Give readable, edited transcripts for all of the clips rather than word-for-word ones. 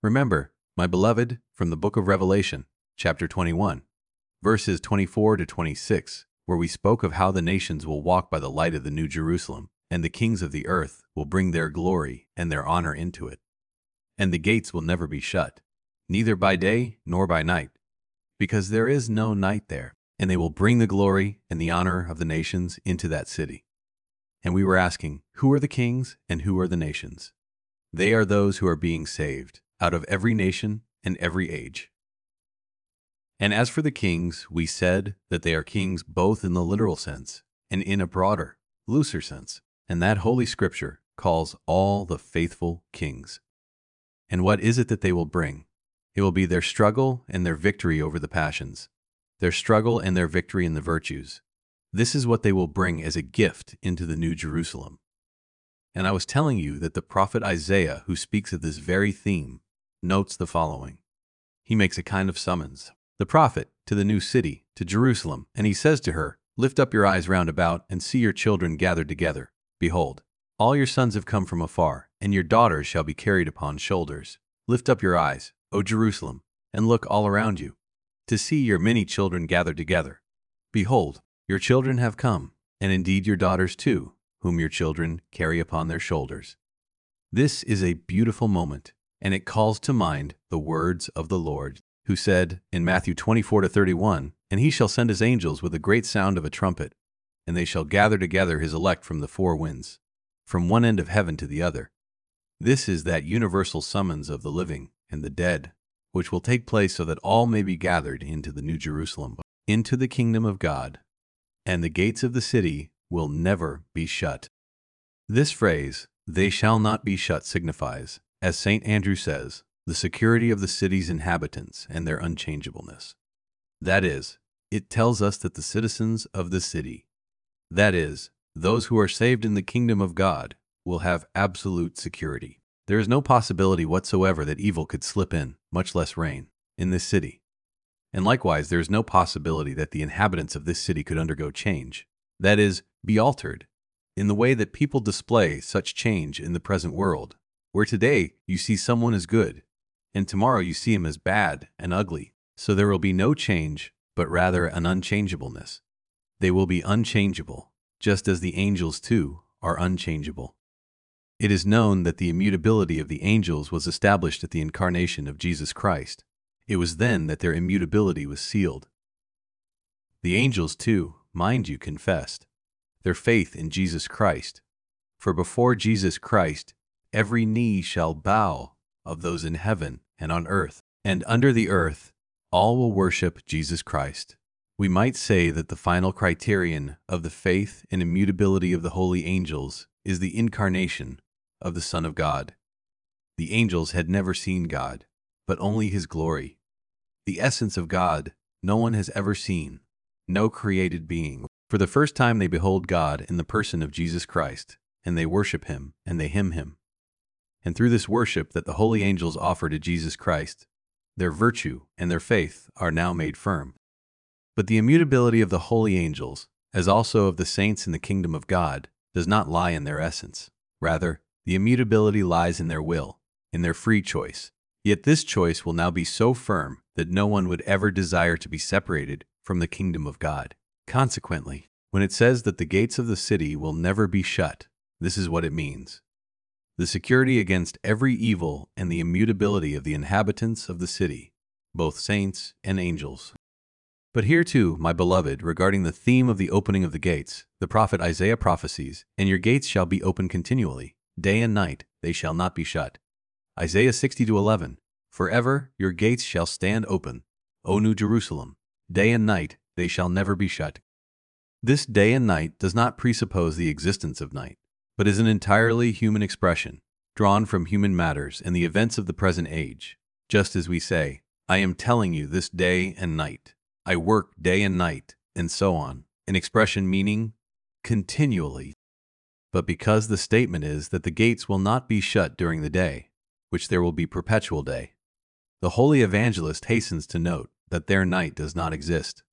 Remember, my beloved, from the book of Revelation, chapter 21, verses 24 to 26, where we spoke of how the nations will walk by the light of the New Jerusalem, and the kings of the earth will bring their glory and their honor into it. And the gates will never be shut, neither by day nor by night, because there is no night there, and they will bring the glory and the honor of the nations into that city. And we were asking, who are the kings and who are the nations? They are those who are being saved out of every nation and every age. And as for the kings, we said that they are kings both in the literal sense and in a broader, looser sense, and that Holy Scripture calls all the faithful kings. And what is it that they will bring? It will be their struggle and their victory over the passions, their struggle and their victory in the virtues. This is what they will bring as a gift into the New Jerusalem. And I was telling you that the prophet Isaiah, who speaks of this very theme, notes the following. He makes a kind of summons, the prophet, to the new city, to Jerusalem, and he says to her, "Lift up your eyes round about, and see your children gathered together. Behold, all your sons have come from afar, and your daughters shall be carried upon shoulders. Lift up your eyes, O Jerusalem, and look all around you, to see your many children gathered together. Behold, your children have come, and indeed your daughters too, whom your children carry upon their shoulders." This is a beautiful moment, and it calls to mind the words of the Lord, who said in Matthew 24-31, "And he shall send his angels with a great sound of a trumpet, and they shall gather together his elect from the four winds, from one end of heaven to the other." This is that universal summons of the living and the dead, which will take place so that all may be gathered into the New Jerusalem, into the kingdom of God, and the gates of the city will never be shut. This phrase, "they shall not be shut," signifies, as St. Andrew says, the security of the city's inhabitants and their unchangeableness. That is, it tells us that the citizens of the city, that is, those who are saved in the kingdom of God, will have absolute security. There is no possibility whatsoever that evil could slip in, much less reign, in this city. And likewise, there is no possibility that the inhabitants of this city could undergo change, that is, be altered, in the way that people display such change in the present world, where today you see someone as good, and tomorrow you see him as bad and ugly. So there will be no change, but rather an unchangeableness. They will be unchangeable, just as the angels too are unchangeable. It is known that the immutability of the angels was established at the incarnation of Jesus Christ. It was then that their immutability was sealed. The angels too, mind you, confessed their faith in Jesus Christ. For before Jesus Christ, every knee shall bow, of those in heaven and on earth and under the earth, all will worship Jesus Christ. We might say that the final criterion of the faith and immutability of the holy angels is the incarnation of the Son of God. The angels had never seen God, but only his glory. The essence of God no one has ever seen, no created being. For the first time they behold God in the person of Jesus Christ, and they worship him and they hymn him. And through this worship that the holy angels offer to Jesus Christ, their virtue and their faith are now made firm. But the immutability of the holy angels, as also of the saints in the kingdom of God, does not lie in their essence. Rather, the immutability lies in their will, in their free choice. Yet this choice will now be so firm that no one would ever desire to be separated from the kingdom of God. Consequently, when it says that the gates of the city will never be shut, this is what it means: the security against every evil and the immutability of the inhabitants of the city, both saints and angels. But here too, my beloved, regarding the theme of the opening of the gates, the prophet Isaiah prophesies, "And your gates shall be open continually, day and night they shall not be shut." Isaiah 60-11, "Forever your gates shall stand open, O New Jerusalem, day and night they shall never be shut." This day and night does not presuppose the existence of night, but is an entirely human expression, drawn from human matters and the events of the present age. Just as we say, "I am telling you this day and night," "I work day and night," and so on, an expression meaning continually. But because the statement is that the gates will not be shut during the day, which there will be perpetual day, the holy evangelist hastens to note that their night does not exist.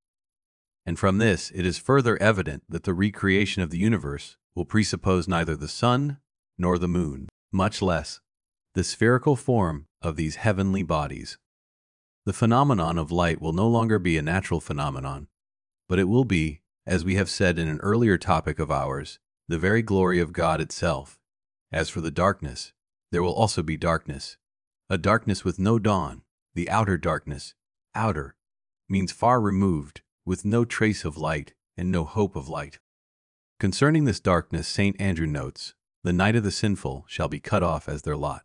And from this it is further evident that the recreation of the universe will presuppose neither the sun nor the moon, much less the spherical form of these heavenly bodies. The phenomenon of light will no longer be a natural phenomenon, but it will be, as we have said in an earlier topic of ours, the very glory of God itself. As for the darkness, there will also be darkness, a darkness with no dawn, the outer darkness. Outer means far removed, with no trace of light and no hope of light. Concerning this darkness, St. Andrew notes, "The night of the sinful shall be cut off as their lot."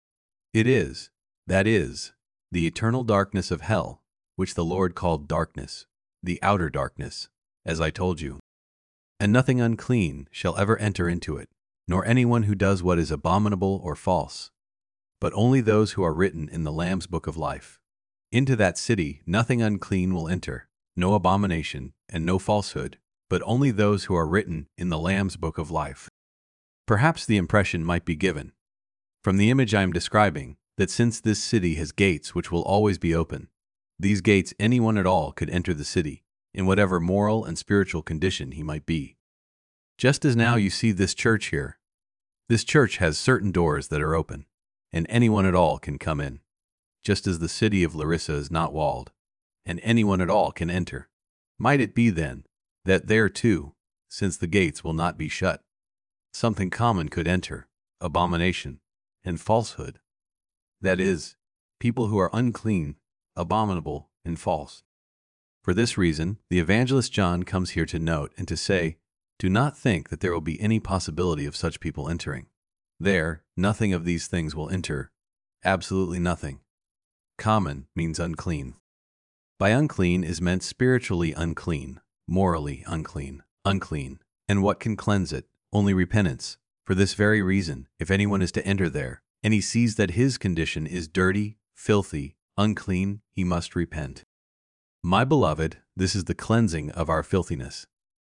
It is, that is, the eternal darkness of hell, which the Lord called darkness, the outer darkness, as I told you. And nothing unclean shall ever enter into it, nor anyone who does what is abominable or false, but only those who are written in the Lamb's book of life. Into that city nothing unclean will enter, no abomination and no falsehood, but only those who are written in the Lamb's book of life. Perhaps the impression might be given, from the image I am describing, that since this city has gates which will always be open, these gates anyone at all could enter the city, in whatever moral and spiritual condition he might be. Just as now you see this church here. This church has certain doors that are open, and anyone at all can come in, just as the city of Larissa is not walled, and anyone at all can enter. Might it be, then, that there too, since the gates will not be shut, something common could enter, abomination and falsehood? That is, people who are unclean, abominable, and false. For this reason, the evangelist John comes here to note and to say, do not think that there will be any possibility of such people entering. There, nothing of these things will enter. Absolutely nothing. Common means unclean. By unclean is meant spiritually unclean, morally unclean, unclean. And what can cleanse it? Only repentance. For this very reason, if anyone is to enter there, and he sees that his condition is dirty, filthy, unclean, he must repent. My beloved, this is the cleansing of our filthiness.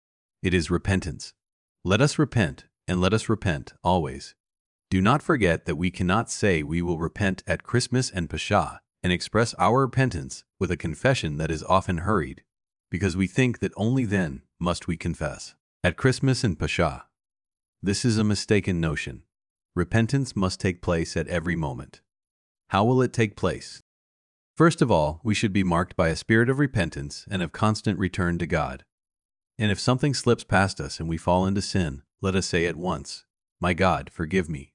It is repentance. Let us repent, and let us repent always. Do not forget that we cannot say we will repent at Christmas and Pesach and express our repentance with a confession that is often hurried, because we think that only then must we confess. At Christmas and Pesach. This is a mistaken notion. Repentance must take place at every moment. How will it take place? First of all, we should be marked by a spirit of repentance and of constant return to God. And if something slips past us and we fall into sin, let us say at once, "My God, forgive me,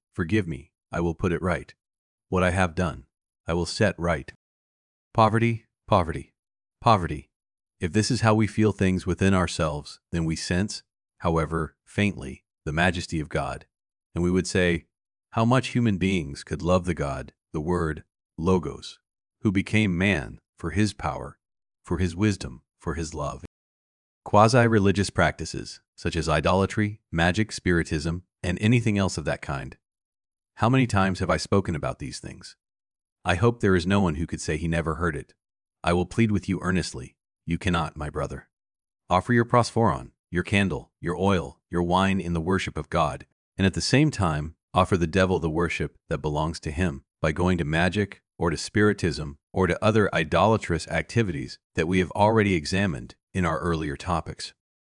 I will put it right. What I have done, I will set right." Poverty, poverty, poverty. If this is how we feel things within ourselves, then we sense, however faintly, the majesty of God. And we would say, how much human beings could love the God, the Word, Logos, who became man for his power, for his wisdom, for his love. Quasi-religious practices, such as idolatry, magic, spiritism, and anything else of that kind. How many times have I spoken about these things? I hope there is no one who could say he never heard it. I will plead with you earnestly. You cannot, my brother. Offer your prosphoron, your candle, your oil, your wine in the worship of God, and at the same time offer the devil the worship that belongs to him by going to magic or to spiritism or to other idolatrous activities that we have already examined in our earlier topics.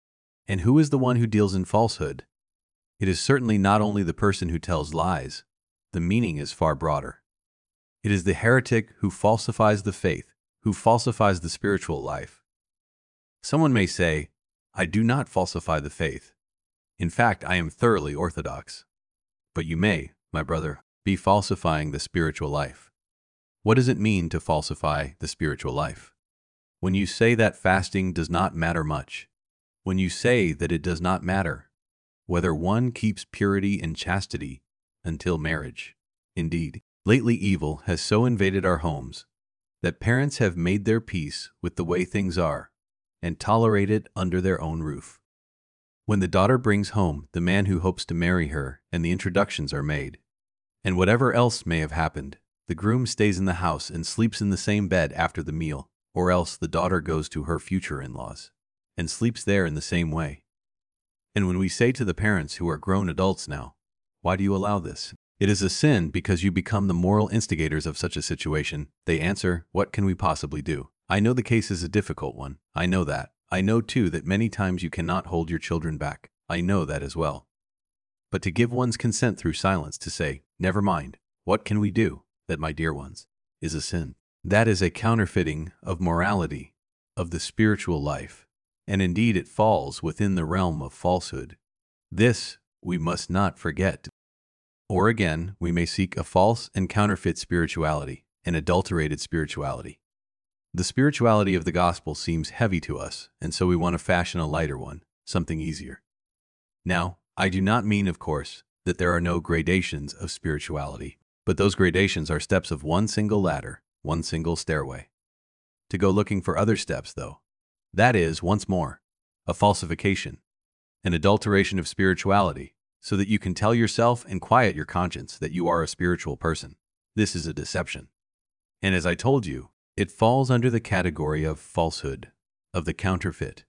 And who is the one who deals in falsehood? It is certainly not only the person who tells lies. The meaning is far broader. It is the heretic who falsifies the faith, who falsifies the spiritual life. Someone may say, I do not falsify the faith. In fact, I am thoroughly orthodox. But you may, my brother, be falsifying the spiritual life. What does it mean to falsify the spiritual life? When you say that fasting does not matter much, when you say that it does not matter whether one keeps purity and chastity until marriage. Indeed, lately evil has so invaded our homes that parents have made their peace with the way things are and tolerate it under their own roof. When the daughter brings home the man who hopes to marry her and the introductions are made, and whatever else may have happened, the groom stays in the house and sleeps in the same bed after the meal, or else the daughter goes to her future in-laws and sleeps there in the same way. And when we say to the parents who are grown adults now, why do you allow this? It is a sin because you become the moral instigators of such a situation. They answer, what can we possibly do? I know the case is a difficult one. I know that. I know too that many times you cannot hold your children back. I know that as well. But to give one's consent through silence, to say, never mind, what can we do? that, my dear ones, is a sin. That is a counterfeiting of morality, of the spiritual life, and indeed it falls within the realm of falsehood. This we must not forget. Or again, we may seek a false and counterfeit spirituality, an adulterated spirituality. The spirituality of the gospel seems heavy to us, and so we want to fashion a lighter one, something easier. Now, I do not mean, of course, that there are no gradations of spirituality, but those gradations are steps of one single ladder, one single stairway. To go looking for other steps, though, that is, once more, a falsification, an adulteration of spirituality, so that you can tell yourself and quiet your conscience that you are a spiritual person. This is a deception. And as I told you, it falls under the category of falsehood, of the counterfeit.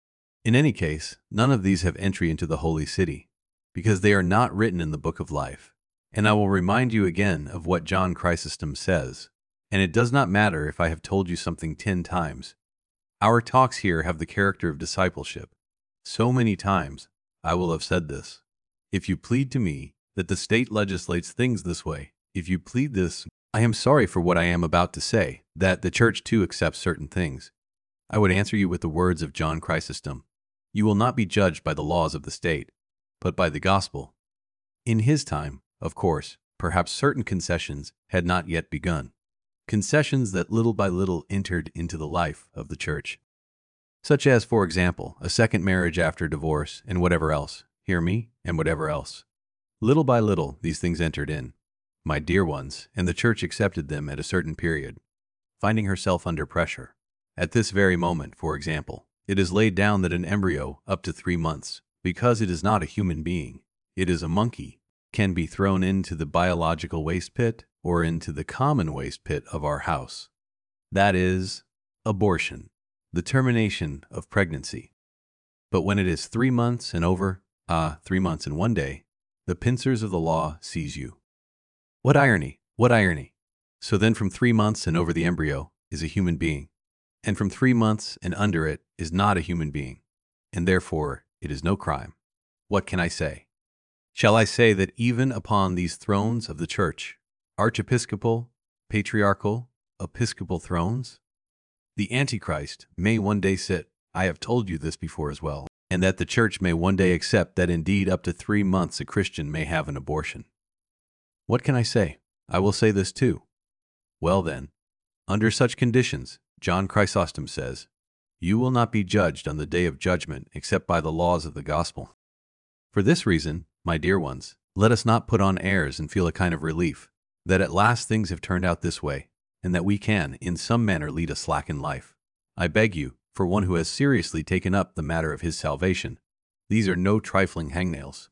In any case, none of these have entry into the holy city, because they are not written in the book of life. And I will remind you again of what John Chrysostom says, and it does not matter if I have told you something 10 times. Our talks here have the character of discipleship. So many times I will have said this. If you plead to me that the state legislates things this way, if you plead this, I am sorry for what I am about to say, that the church too accepts certain things. I would answer you with the words of John Chrysostom. You will not be judged by the laws of the state, but by the gospel. In his time, of course, perhaps certain concessions had not yet begun. Concessions that little by little entered into the life of the church. Such as, for example, a second marriage after divorce and whatever else. Hear me? And whatever else. Little by little, these things entered in, my dear ones, and the church accepted them at a certain period, finding herself under pressure. At this very moment, for example, it is laid down that an embryo up to 3 months, because it is not a human being, it is a monkey, can be thrown into the biological waste pit or into the common waste pit of our house. That is abortion, the termination of pregnancy. But when it is 3 months and over, 3 months and 1 day, the pincers of the law seize you. What irony! What irony! So then from 3 months and over the embryo is a human being, and from 3 months and under it is not a human being, and therefore it is no crime. What can I say? Shall I say that even upon these thrones of the church, archiepiscopal, patriarchal, episcopal thrones, the Antichrist may one day sit, I have told you this before as well, and that the church may one day accept that indeed up to 3 months a Christian may have an abortion. What can I say? I will say this too. Well then, under such conditions, John Chrysostom says, you will not be judged on the day of judgment except by the laws of the gospel. For this reason, my dear ones, let us not put on airs and feel a kind of relief that at last things have turned out this way, and that we can, in some manner, lead a slackened life. I beg you, for one who has seriously taken up the matter of his salvation, these are no trifling hangnails.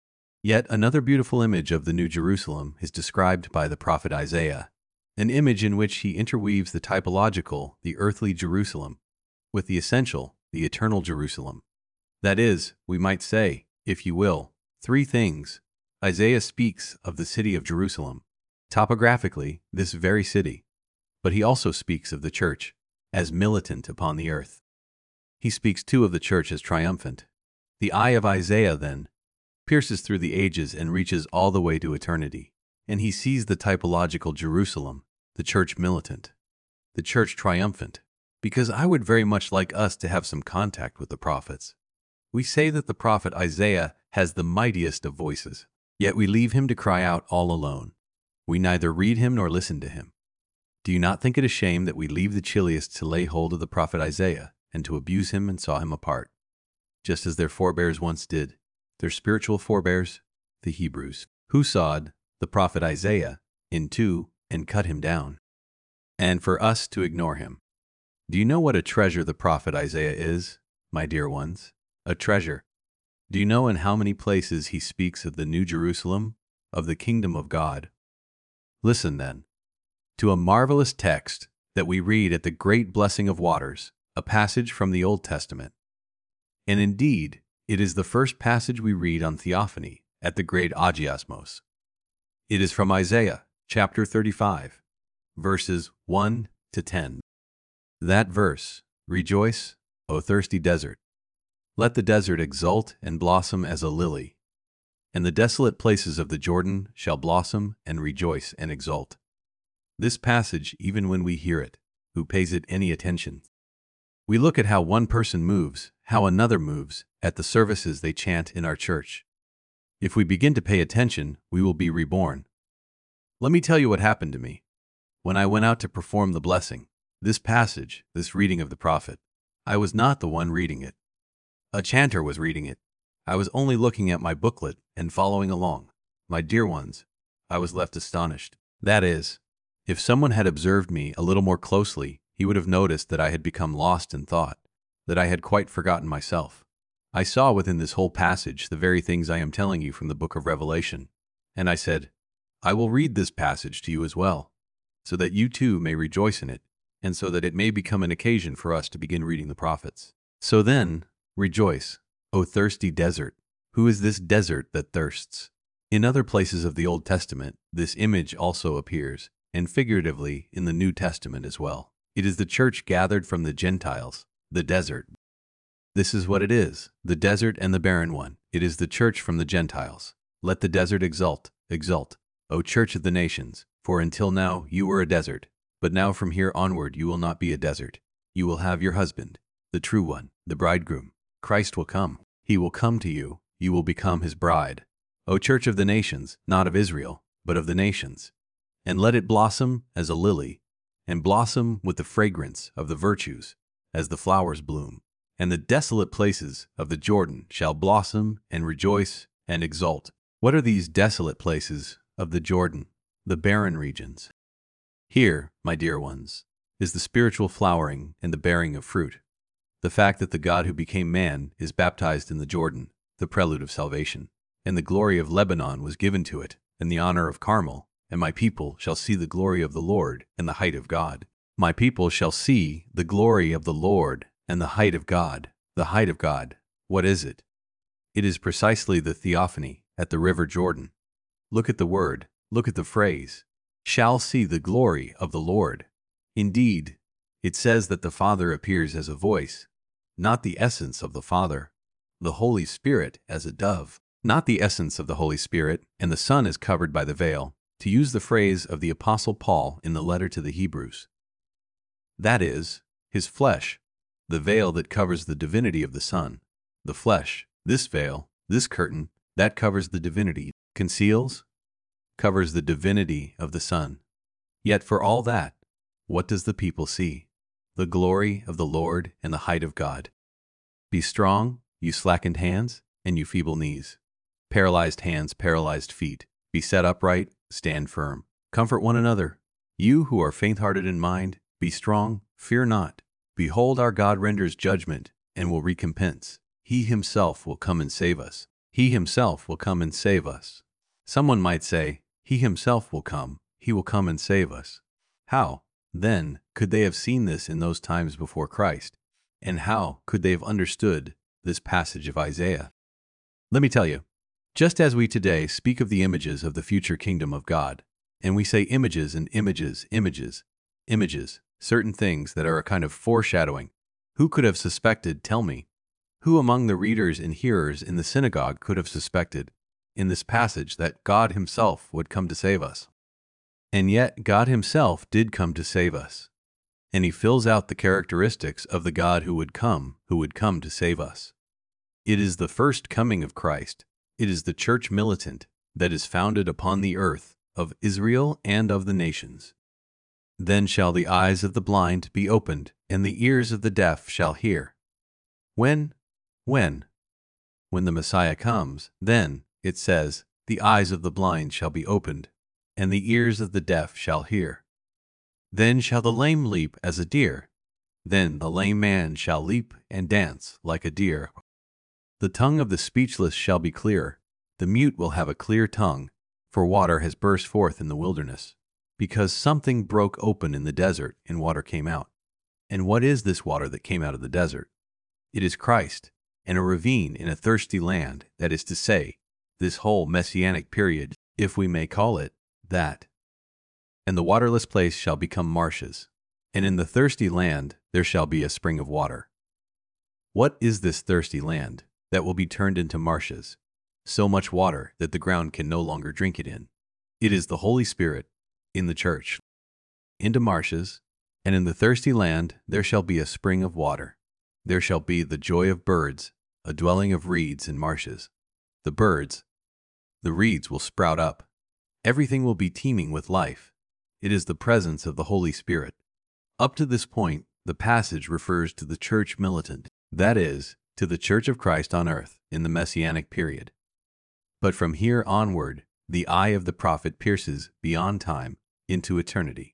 Yet another beautiful image of the New Jerusalem is described by the prophet Isaiah, an image in which he interweaves the typological, the earthly Jerusalem, with the essential, the eternal Jerusalem. That is, we might say, if you will, 3 things. Isaiah speaks of the city of Jerusalem, topographically, this very city, but he also speaks of the church as militant upon the earth. He speaks too of the church as triumphant. The eye of Isaiah, then, pierces through the ages and reaches all the way to eternity, and he sees the typological Jerusalem, the church militant, the church triumphant, because I would very much like us to have some contact with the prophets. We say that the prophet Isaiah has the mightiest of voices, yet we leave him to cry out all alone. We neither read him nor listen to him. Do you not think it a shame that we leave the chilliest to lay hold of the prophet Isaiah and to abuse him and saw him apart, just as their forebears once did, their spiritual forebears, the Hebrews, who sawed the prophet Isaiah in two and cut him down, and for us to ignore him? Do you know what a treasure the prophet Isaiah is, my dear ones? A treasure. Do you know in how many places he speaks of the New Jerusalem, of the kingdom of God? Listen, then, to a marvelous text that we read at the great blessing of waters, a passage from the Old Testament. And indeed, it is the first passage we read on theophany at the great Agiosmos. It is from Isaiah, chapter 35, verses 1 to 10. That verse, "Rejoice, O thirsty desert. Let the desert exult and blossom as a lily, and the desolate places of the Jordan shall blossom and rejoice and exult. this passage even when we hear it, who pays it any attention. We look at how one person moves, how another moves, at the services they chant in our church. If we begin to pay attention, we will be reborn. Let me tell you what happened to me. When I went out to perform the blessing, this passage, this reading of the prophet, I was not the one reading it. A chanter was reading it. I was only looking at my booklet and following along. My dear ones, I was left astonished. That is, if someone had observed me a little more closely, he would have noticed that I had become lost in thought, that I had quite forgotten myself. I saw within this whole passage the very things I am telling you from the book of Revelation. And I said, I will read this passage to you as well, so that you too may rejoice in it, and so that it may become an occasion for us to begin reading the prophets. So then, rejoice, O thirsty desert. Who is this desert that thirsts? In other places of the Old Testament, this image also appears, and figuratively in the New Testament as well. It is the church gathered from the Gentiles, the desert. This is what it is, the desert and the barren one. It is the church from the Gentiles. Let the desert exult, exult, O church of the nations, for until now you were a desert, but now from here onward you will not be a desert. You will have your husband, the true one, the bridegroom. Christ will come. He will come to you. You will become his bride. O church of the nations, not of Israel, but of the nations. And let it blossom as a lily, and blossom with the fragrance of the virtues, as the flowers bloom. And the desolate places of the Jordan shall blossom and rejoice and exult. What are these desolate places of the Jordan? The barren regions. Here, my dear ones, is the spiritual flowering and the bearing of fruit. The fact that the God who became man is baptized in the Jordan, the prelude of salvation, and the glory of Lebanon was given to it, and the honor of Carmel, and my people shall see the glory of the Lord and the height of God. My people shall see the glory of the Lord and the height of God. The height of God, what is it? It is precisely the theophany at the river Jordan. Look at the word, look at the phrase, shall see the glory of the Lord. Indeed, it says that the Father appears as a voice, not the essence of the Father, the Holy Spirit as a dove, not the essence of the Holy Spirit, and the Son is covered by the veil, to use the phrase of the Apostle Paul in the letter to the Hebrews. That is, his flesh, the veil that covers the divinity of the Son. The flesh, this veil, this curtain, that covers the divinity, conceals, covers the divinity of the Son. Yet for all that, what does the people see? The glory of the Lord and the height of God. Be strong, you slackened hands, and you feeble knees. Paralyzed hands, paralyzed feet. Be set upright, stand firm. Comfort one another. You who are faint-hearted in mind, be strong, fear not. Behold, our God renders judgment and will recompense. He himself will come and save us. He himself will come and save us. Someone might say, he himself will come. He will come and save us. How, then, could they have seen this in those times before Christ? And how could they have understood this passage of Isaiah? Let me tell you, just as we today speak of the images of the future kingdom of God, and we say images and images, images, images, certain things that are a kind of foreshadowing, who could have suspected, tell me, who among the readers and hearers in the synagogue could have suspected, in this passage, that God himself would come to save us? And yet God himself did come to save us, and he fills out the characteristics of the God who would come to save us. It is the first coming of Christ. It is the church militant that is founded upon the earth of Israel and of the nations. Then shall the eyes of the blind be opened, and the ears of the deaf shall hear. When? When the Messiah comes, then, it says, the eyes of the blind shall be opened, and the ears of the deaf shall hear. Then shall the lame leap as a deer. Then the lame man shall leap and dance like a deer. The tongue of the speechless shall be clear. The mute will have a clear tongue, for water has burst forth in the wilderness, because something broke open in the desert and water came out. And what is this water that came out of the desert? It is Christ, and a ravine in a thirsty land, that is to say, this whole messianic period, if we may call it that. And the waterless place shall become marshes, and in the thirsty land there shall be a spring of water. What is this thirsty land that will be turned into marshes? So much water that the ground can no longer drink it in. It is the Holy Spirit in the church. into marshes, and in the thirsty land there shall be a spring of water. There shall be the joy of birds, a dwelling of reeds and marshes. The birds, the reeds will sprout up. Everything will be teeming with life. It is the presence of the Holy Spirit. Up to this point, the passage refers to the church militant, that is, to the Church of Christ on earth in the Messianic period. But from here onward, the eye of the prophet pierces beyond time into eternity.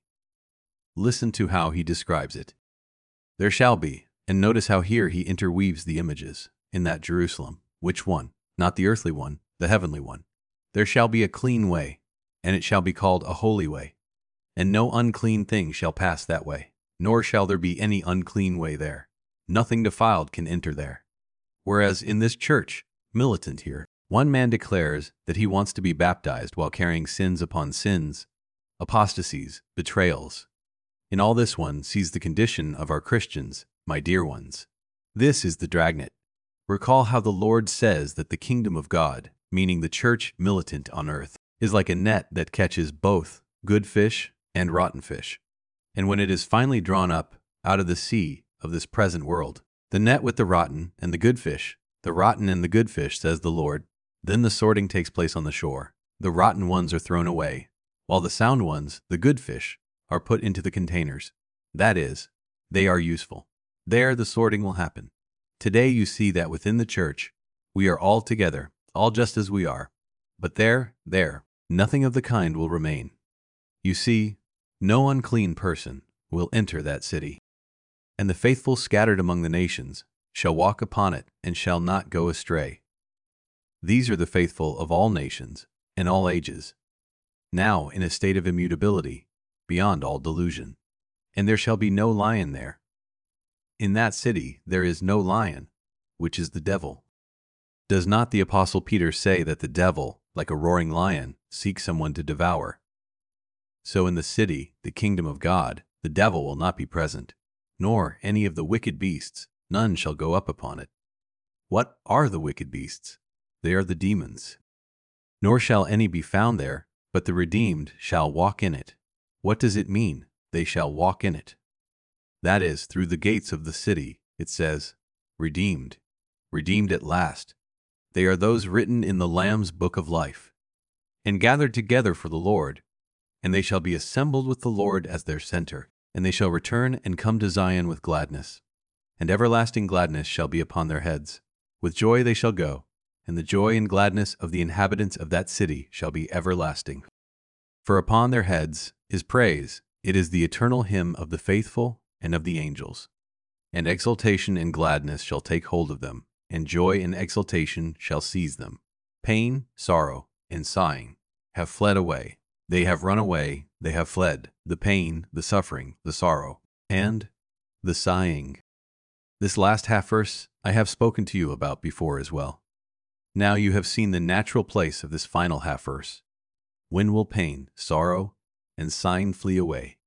Listen to how he describes it. There shall be, and notice how here he interweaves the images, in that Jerusalem. Which one? Not the earthly one, the heavenly one. There shall be a clean way, and it shall be called a holy way. And no unclean thing shall pass that way, nor shall there be any unclean way there. Nothing defiled can enter there. Whereas in this church, militant here, one man declares that he wants to be baptized while carrying sins upon sins, apostasies, betrayals. In all this one sees the condition of our Christians, my dear ones. This is the dragnet. Recall how the Lord says that the kingdom of God, meaning the church militant on earth, is like a net that catches both good fish and rotten fish. And when it is finally drawn up out of the sea of this present world, the net with the rotten and the good fish, the rotten and the good fish, says the Lord, then the sorting takes place on the shore. The rotten ones are thrown away, while the sound ones, the good fish, are put into the containers. That is, they are useful. There the sorting will happen. Today you see that within the church, we are all together, all just as we are. But there, nothing of the kind will remain. You see, no unclean person will enter that city. And the faithful scattered among the nations shall walk upon it and shall not go astray. These are the faithful of all nations and all ages, now in a state of immutability, beyond all delusion. And there shall be no lion there. In that city there is no lion, which is the devil. Does not the Apostle Peter say that the devil, like a roaring lion, seeks someone to devour? So in the city, the kingdom of God, the devil will not be present, nor any of the wicked beasts, none shall go up upon it. What are the wicked beasts? They are the demons. Nor shall any be found there, but the redeemed shall walk in it. What does it mean, they shall walk in it? That is, through the gates of the city, it says, redeemed, redeemed at last. They are those written in the Lamb's book of life, and gathered together for the Lord, and they shall be assembled with the Lord as their center, and they shall return and come to Zion with gladness, and everlasting gladness shall be upon their heads. With joy they shall go, and the joy and gladness of the inhabitants of that city shall be everlasting. For upon their heads is praise, it is the eternal hymn of the faithful and of the angels. And exultation and gladness shall take hold of them, and joy and exultation shall seize them. Pain, sorrow, and sighing have fled away. They have run away, they have fled, the pain, the suffering, the sorrow, and the sighing. This last half verse I have spoken to you about before as well. Now you have seen the natural place of this final half verse. When will pain, sorrow, and sighing flee away?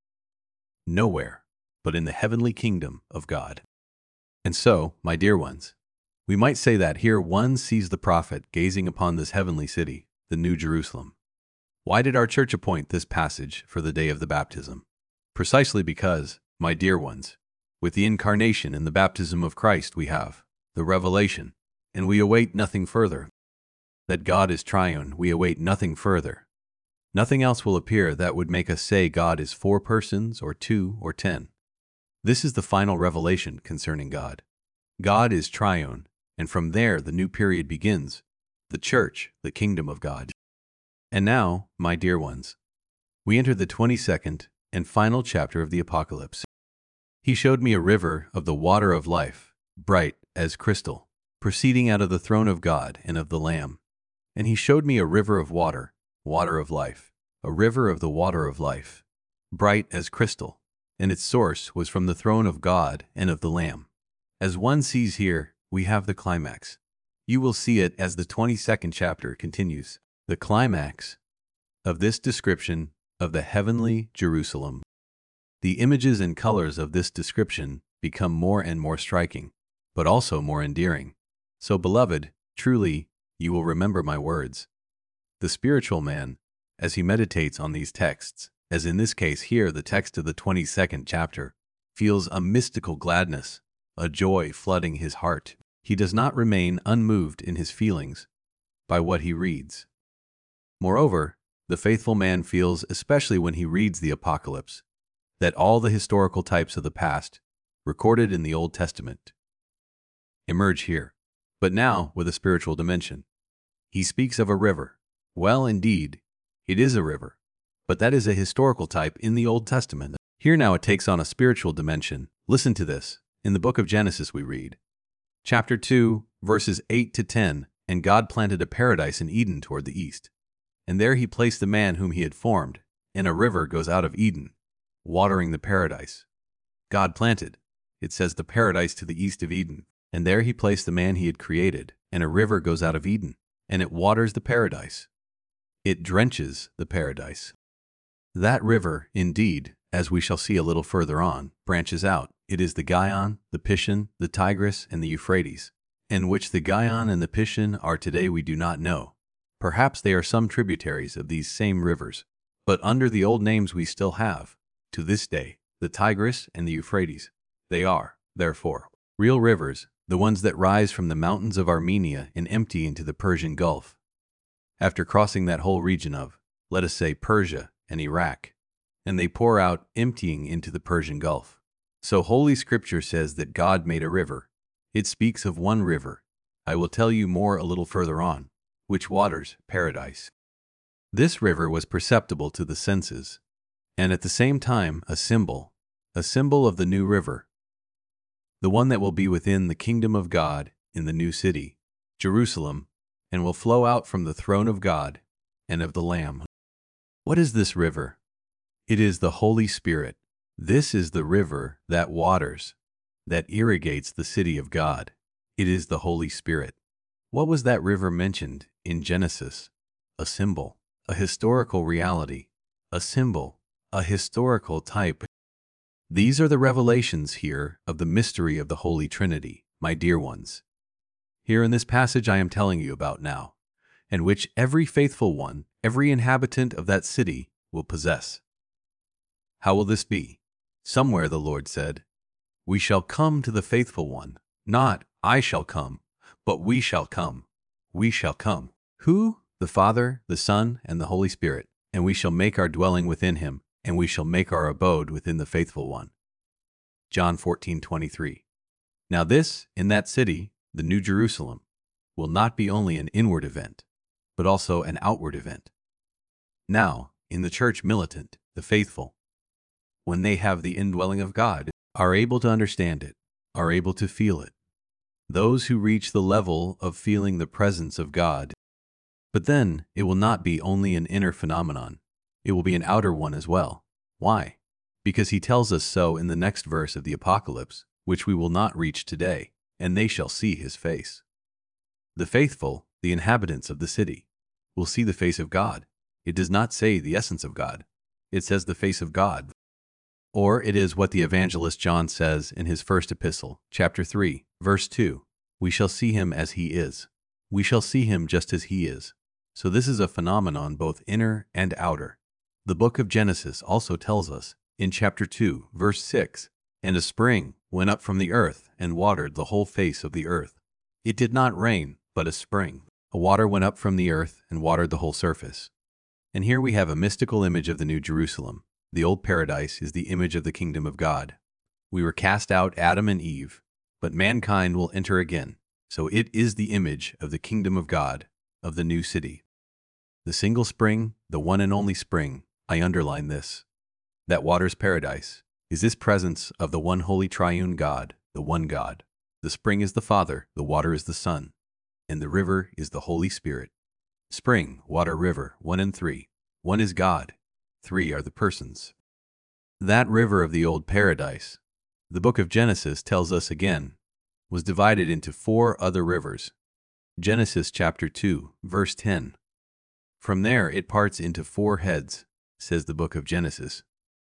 Nowhere, but in the heavenly kingdom of God. And so, my dear ones, we might say that here one sees the prophet gazing upon this heavenly city, the New Jerusalem. Why did our church appoint this passage for the day of the baptism? Precisely because, my dear ones, with the incarnation and the baptism of Christ we have the revelation, and we await nothing further. That God is triune, we await nothing further. Nothing else will appear that would make us say God is 4 persons or 2 or 10. This is the final revelation concerning God. God is triune, and from there the new period begins, the church, the kingdom of God. And now, my dear ones, we enter the 22nd and final chapter of the Apocalypse. He showed me a river of the water of life, bright as crystal, proceeding out of the throne of God and of the Lamb. And he showed me a river of water, water of life, a river of the water of life, bright as crystal, and its source was from the throne of God and of the Lamb. As one sees here, we have the climax. You will see it as the 22nd chapter continues. The climax of this description of the heavenly Jerusalem. The images and colors of this description become more and more striking, but also more endearing. So, beloved, truly, you will remember my words. The spiritual man, as he meditates on these texts, as in this case here the text of the 22nd chapter, feels a mystical gladness, a joy flooding his heart. He does not remain unmoved in his feelings by what he reads. Moreover, the faithful man feels, especially when he reads the Apocalypse, that all the historical types of the past, recorded in the Old Testament, emerge here, but now with a spiritual dimension. He speaks of a river. Well, indeed, it is a river, but that is a historical type in the Old Testament. Here now it takes on a spiritual dimension. Listen to this. In the book of Genesis we read, chapter 2, verses 8 to 10, "And God planted a paradise in Eden toward the east. And there he placed the man whom he had formed, and a river goes out of Eden, watering the paradise." God planted, it says, the paradise to the east of Eden. And there he placed the man he had created, and a river goes out of Eden, and it waters the paradise. It drenches the paradise. That river, indeed, as we shall see a little further on, branches out. It is the Gihon, the Pishon, the Tigris, and the Euphrates. And which the Gihon and the Pishon are today we do not know. Perhaps they are some tributaries of these same rivers, but under the old names we still have, to this day, the Tigris and the Euphrates. They are, therefore, real rivers, the ones that rise from the mountains of Armenia and empty into the Persian Gulf. After crossing that whole region of, let us say, Persia and Iraq, and they pour out, emptying into the Persian Gulf. So Holy Scripture says that God made a river. It speaks of one river. I will tell you more a little further on, which waters paradise. This river was perceptible to the senses, and at the same time a symbol of the new river, the one that will be within the kingdom of God in the new city, Jerusalem, and will flow out from the throne of God and of the Lamb. What is this river? It is the Holy Spirit. This is the river that waters, that irrigates the city of God. It is the Holy Spirit. What was that river mentioned in Genesis? A symbol, a historical reality, a symbol, a historical type. These are the revelations here of the mystery of the Holy Trinity, my dear ones. Here in this passage I am telling you about now, and which every faithful one, every inhabitant of that city will possess. How will this be? Somewhere the Lord said, "We shall come to the faithful one, not I shall come, but we shall come. We shall come." Who? The Father, the Son, and the Holy Spirit. And we shall make our dwelling within him, and we shall make our abode within the faithful one. John 14:23. Now this, in that city, the New Jerusalem, will not be only an inward event, but also an outward event. Now, in the church militant, the faithful, when they have the indwelling of God, are able to understand it, are able to feel it. Those who reach the level of feeling the presence of God. But then, it will not be only an inner phenomenon. It will be an outer one as well. Why? Because he tells us so in the next verse of the Apocalypse, which we will not reach today, and they shall see his face. The faithful, the inhabitants of the city, will see the face of God. It does not say the essence of God. It says the face of God. Or it is what the evangelist John says in his first epistle, chapter 3, verse 2. We shall see him as he is. We shall see him just as he is. So this is a phenomenon both inner and outer. The book of Genesis also tells us, in chapter 2, verse 6, "And a spring went up from the earth and watered the whole face of the earth." It did not rain, but a spring. A water went up from the earth and watered the whole surface. And here we have a mystical image of the New Jerusalem. The old paradise is the image of the kingdom of God. We were cast out, Adam and Eve, but mankind will enter again. So it is the image of the kingdom of God, of the new city. The single spring, the one and only spring, I underline this, that waters paradise, is this presence of the one holy triune God, the one God. The spring is the Father, the water is the Son, and the river is the Holy Spirit. Spring, water, river, 1 and 3. 1 is God, 3 are the persons. That river of the old paradise, the book of Genesis tells us again, was divided into 4 other rivers. Genesis chapter 2, verse 10. From there it parts into 4 heads, says the book of Genesis.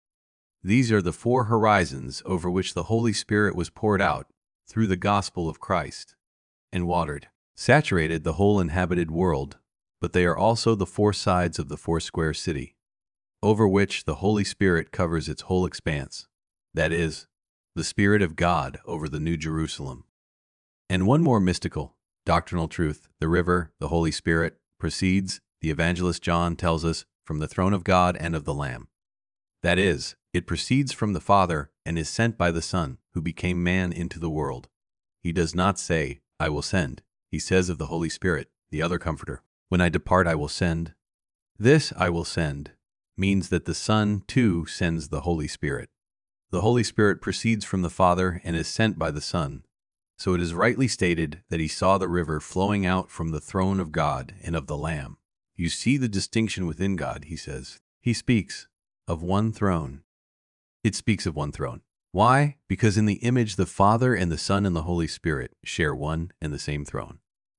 These are the 4 horizons over which the Holy Spirit was poured out through the gospel of Christ and watered, saturated the whole inhabited world, but they are also the 4 sides of the 4 square city. over which the Holy Spirit covers its whole expanse. That is, the Spirit of God over the New Jerusalem. And one more mystical, doctrinal truth: the river, the Holy Spirit, proceeds, the evangelist John tells us, from the throne of God and of the Lamb. That is, it proceeds from the Father and is sent by the Son, who became man into the world. He does not say, I will send. He says of the Holy Spirit, the other Comforter, when I depart I will send. This I will send means that the Son, too, sends the Holy Spirit. The Holy Spirit proceeds from the Father and is sent by the Son. So it is rightly stated that he saw the river flowing out from the throne of God and of the Lamb. You see the distinction within God, he says. He speaks of one throne. It speaks of one throne. Why? Because in the image the Father and the Son and the Holy Spirit share one and the same throne.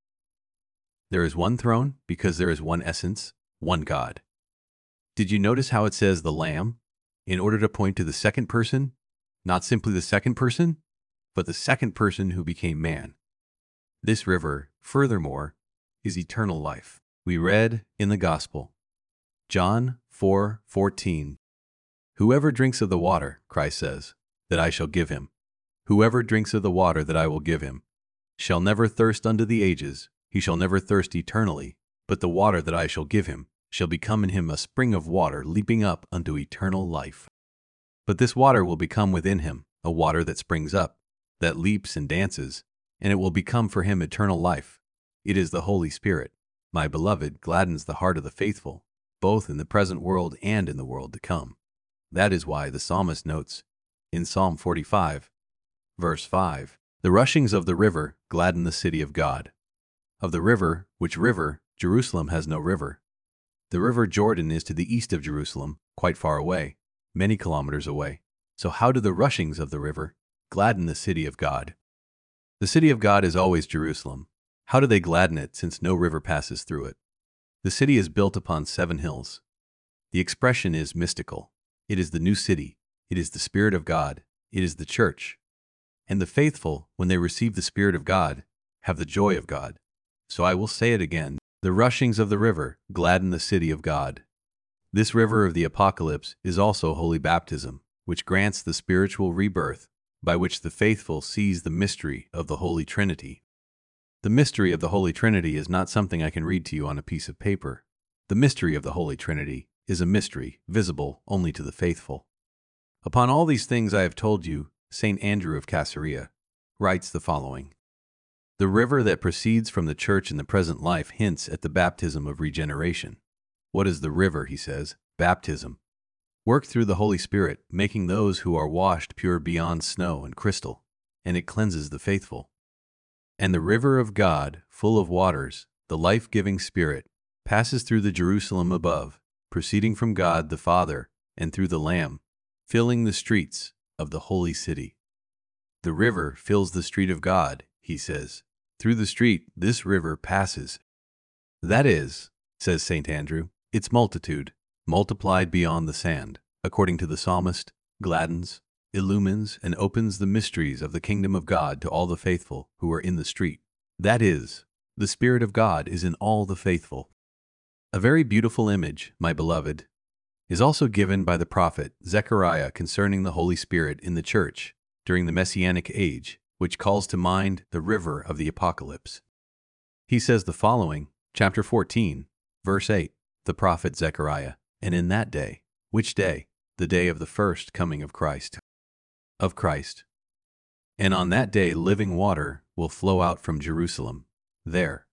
There is one throne because there is one essence, one God. Did you notice how it says the Lamb? In order to point to the second person, not simply the second person, but the second person who became man. This river, furthermore, is eternal life. We read in the Gospel, John 4:14, whoever drinks of the water, Christ says, that I shall give him, whoever drinks of the water that I will give him, shall never thirst unto the ages, he shall never thirst eternally, but the water that I shall give him shall become in him a spring of water leaping up unto eternal life. But this water will become within him a water that springs up, that leaps and dances, and it will become for him eternal life. It is the Holy Spirit, my beloved, gladdens the heart of the faithful, both in the present world and in the world to come. That is why the psalmist notes, in Psalm 45, verse 5, the rushings of the river gladden the city of God. Of the river, which river? Jerusalem has no river. The river Jordan is to the east of Jerusalem, quite far away, many kilometers away. So how do the rushings of the river gladden the city of God? The city of God is always Jerusalem. How do they gladden it, since no river passes through it? The city is built upon 7 hills. The expression is mystical. It is the new city. It is the Spirit of God. It is the church. And the faithful, when they receive the Spirit of God, have the joy of God. So I will say it again. The rushings of the river gladden the city of God. This river of the Apocalypse is also holy baptism, which grants the spiritual rebirth by which the faithful sees the mystery of the Holy Trinity. The mystery of the Holy Trinity is not something I can read to you on a piece of paper. The mystery of the Holy Trinity is a mystery visible only to the faithful. Upon all these things I have told you, St. Andrew of Caesarea writes the following. The river that proceeds from the church in the present life hints at the baptism of regeneration. What is the river, he says? Baptism. Work through the Holy Spirit, making those who are washed pure beyond snow and crystal, and it cleanses the faithful. And the river of God, full of waters, the life-giving Spirit, passes through the Jerusalem above, proceeding from God the Father, and through the Lamb, filling the streets of the holy city. The river fills the street of God, he says. Through the street this river passes. That is, says St. Andrew, its multitude, multiplied beyond the sand, according to the psalmist, gladdens, illumines, and opens the mysteries of the kingdom of God to all the faithful who are in the street. That is, the Spirit of God is in all the faithful. A very beautiful image, my beloved, is also given by the prophet Zechariah concerning the Holy Spirit in the church during the Messianic age, which calls to mind the river of the Apocalypse. He says the following, chapter 14, verse 8, the prophet Zechariah, and in that day, which day? The day of the first coming of Christ. Of Christ. And on that day living water will flow out from Jerusalem. There.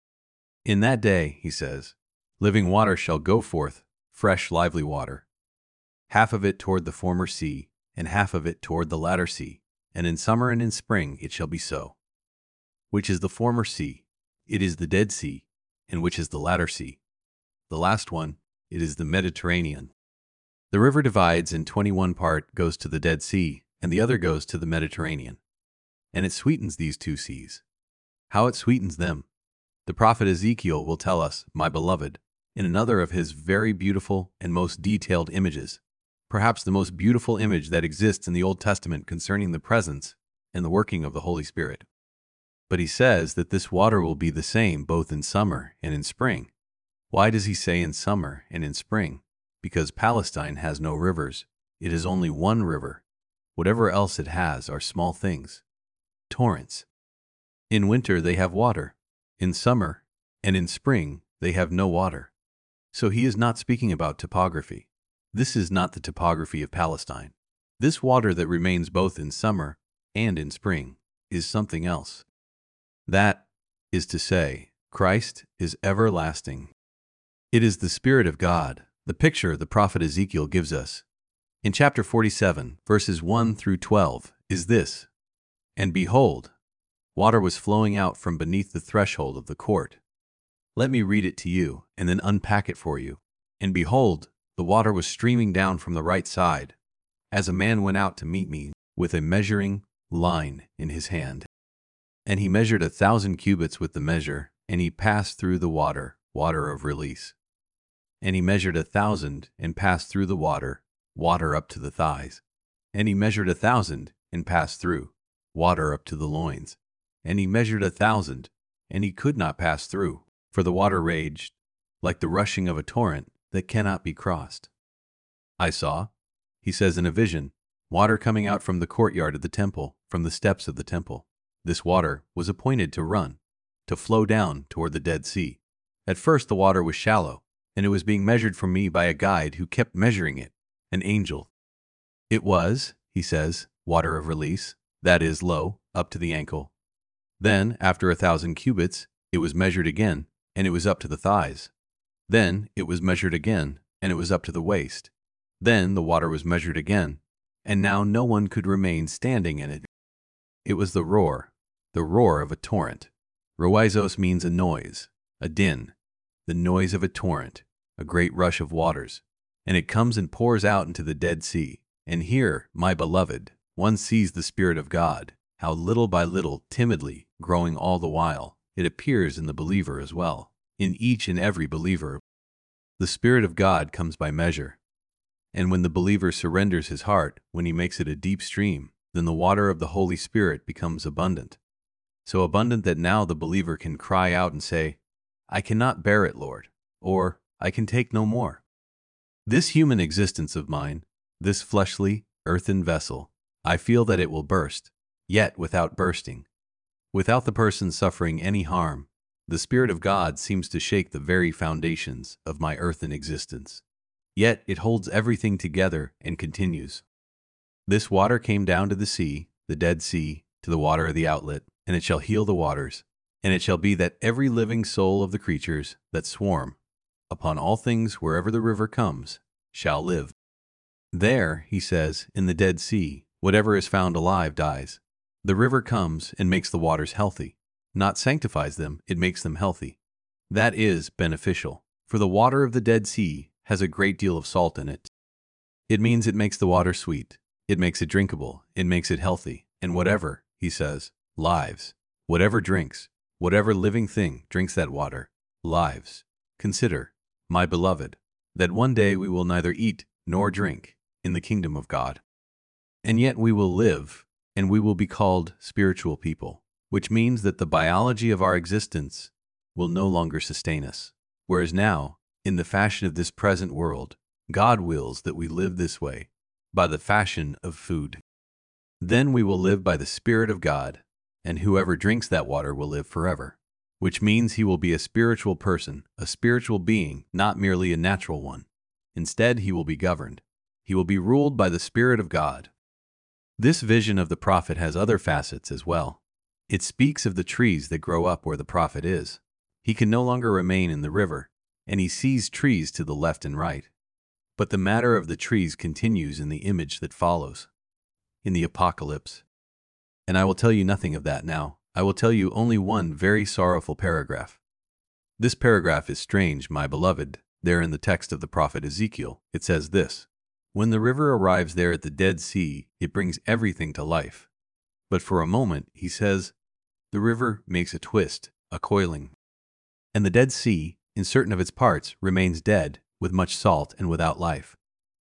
In that day, he says, living water shall go forth, fresh lively water. Half of it toward the former sea, and half of it toward the latter sea. And in summer and in spring it shall be so. Which is the former sea? It is the Dead Sea. And which is the latter sea? The last one, it is the Mediterranean. The river divides, and 21 part goes to the Dead Sea, and the other goes to the Mediterranean. And it sweetens these 2 seas. How it sweetens them, the prophet Ezekiel will tell us, my beloved, in another of his very beautiful and most detailed images. Perhaps the most beautiful image that exists in the Old Testament concerning the presence and the working of the Holy Spirit. But he says that this water will be the same both in summer and in spring. Why does he say in summer and in spring? because Palestine has no rivers. It is only one river. Whatever else it has are small things. Torrents. In winter they have water. In summer and in spring they have no water. So he is not speaking about topography. This is not the topography of Palestine. This water that remains both in summer and in spring is something else. That is to say, Christ is everlasting. It is the Spirit of God, the picture the prophet Ezekiel gives us. In chapter 47, verses 1 through 12, is this: "And behold, water was flowing out from beneath the threshold of the court." Let me read it to you and then unpack it for you. "And behold, the water was streaming down from the right side, as a man went out to meet me with a measuring line in his hand. And he measured 1,000 cubits with the measure, and he passed through the water of release. And he measured 1,000 and passed through the water up to the thighs. And he measured 1,000 and passed through, water up to the loins. And he measured 1,000, and he could not pass through, for the water raged, like the rushing of a torrent that cannot be crossed. I saw," he says in a vision, "water coming out from the courtyard of the temple, from the steps of the temple. This water was appointed to run, to flow down toward the Dead Sea. At first the water was shallow, and it was being measured for me by a guide who kept measuring it, an angel. It was," he says, "water of release, that is, low, up to the ankle. Then, after 1,000 cubits, it was measured again, and it was up to the thighs. Then it was measured again, and it was up to the waist. Then the water was measured again, and now no one could remain standing in it. It was the roar of a torrent." Roizos means a noise, a din, the noise of a torrent, a great rush of waters, and it comes and pours out into the Dead Sea. And here, my beloved, one sees the Spirit of God, how little by little, timidly, growing all the while, it appears in the believer as well, in each and every believer. The Spirit of God comes by measure. And when the believer surrenders his heart, when he makes it a deep stream, then the water of the Holy Spirit becomes abundant. So abundant that now the believer can cry out and say, "I cannot bear it, Lord," or "I can take no more. This human existence of mine, this fleshly, earthen vessel, I feel that it will burst, yet without bursting. Without the person suffering any harm, the Spirit of God seems to shake the very foundations of my earthen existence. Yet it holds everything together and continues. This water came down to the sea, the Dead Sea, to the water of the outlet, and it shall heal the waters. And it shall be that every living soul of the creatures that swarm upon all things wherever the river comes shall live." There, he says, in the Dead Sea, whatever is found alive dies. The river comes and makes the waters healthy. Not sanctifies them, it makes them healthy. That is beneficial, for the water of the Dead Sea has a great deal of salt in it. It means it makes the water sweet, it makes it drinkable, it makes it healthy, and whatever, he says, lives, whatever drinks, whatever living thing drinks that water, lives. Consider, my beloved, that one day we will neither eat nor drink in the kingdom of God. And yet we will live, and we will be called spiritual people, which means that the biology of our existence will no longer sustain us. Whereas now, in the fashion of this present world, God wills that we live this way, by the fashion of food. Then we will live by the Spirit of God, and whoever drinks that water will live forever, which means he will be a spiritual person, a spiritual being, not merely a natural one. Instead, he will be governed. He will be ruled by the Spirit of God. This vision of the prophet has other facets as well. It speaks of the trees that grow up where the prophet is. He can no longer remain in the river, and he sees trees to the left and right. But the matter of the trees continues in the image that follows, in the Apocalypse. And I will tell you nothing of that now. I will tell you only one very sorrowful paragraph. This paragraph is strange, my beloved. There in the text of the prophet Ezekiel, it says this: "When the river arrives there at the Dead Sea, it brings everything to life. But for a moment," he says, "the river makes a twist, a coiling. And the Dead Sea, in certain of its parts, remains dead, with much salt and without life."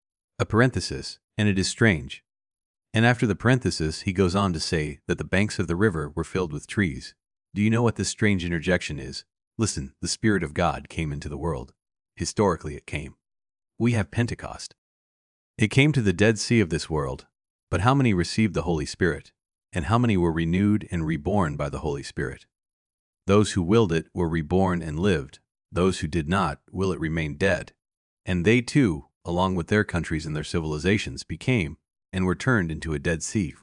A parenthesis, and it is strange. And after the parenthesis, he goes on to say that the banks of the river were filled with trees. Do you know what this strange interjection is? Listen, the Spirit of God came into the world. Historically it came. we have Pentecost. It came to the Dead Sea of this world, but how many received the Holy Spirit, and how many were renewed and reborn by the Holy Spirit? Those who willed it were reborn and lived. Those who did not will it remain dead. And they too, along with their countries and their civilizations, became and were turned into a Dead Sea.